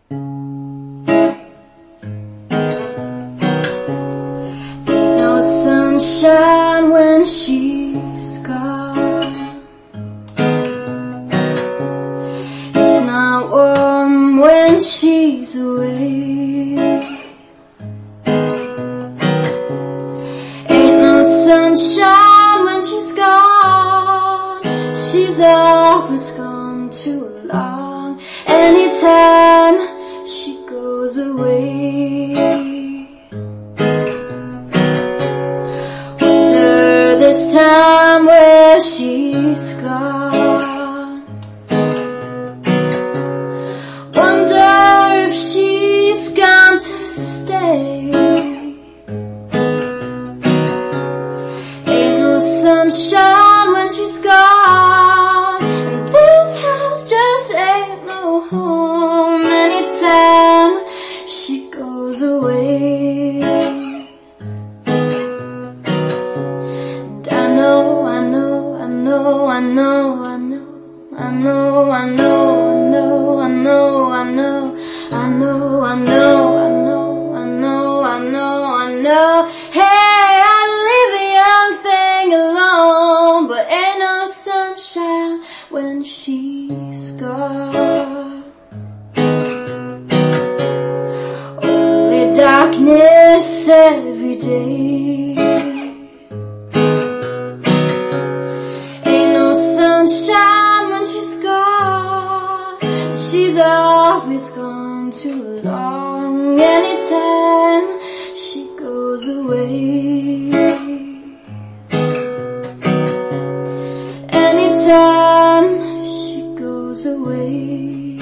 No sunshine when she's gone. It's not warm when she's away. Ain't no sunshine when she's gone. She's always gone too long. Anytime she goes away, wonder this time where she's gone. Wonder if she's gone to stay. Ain't no sunshine when she's gone, and this house just ain't no home. Anytime she goes away, and I know, I know, I know, I know, I know, I know, I know, I know, I know, I know, I know, I know, I know, I know, I know, I know. Hey, I'd leave the young thing alone, but ain't no sunshine when she's gone. Only darkness every day. Ain't no sunshine when she's gone. She's always gone too long. Anytime she goes away, anytime she goes away,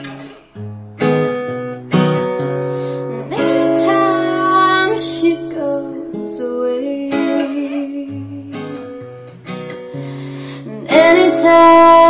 anytime she goes away, anytime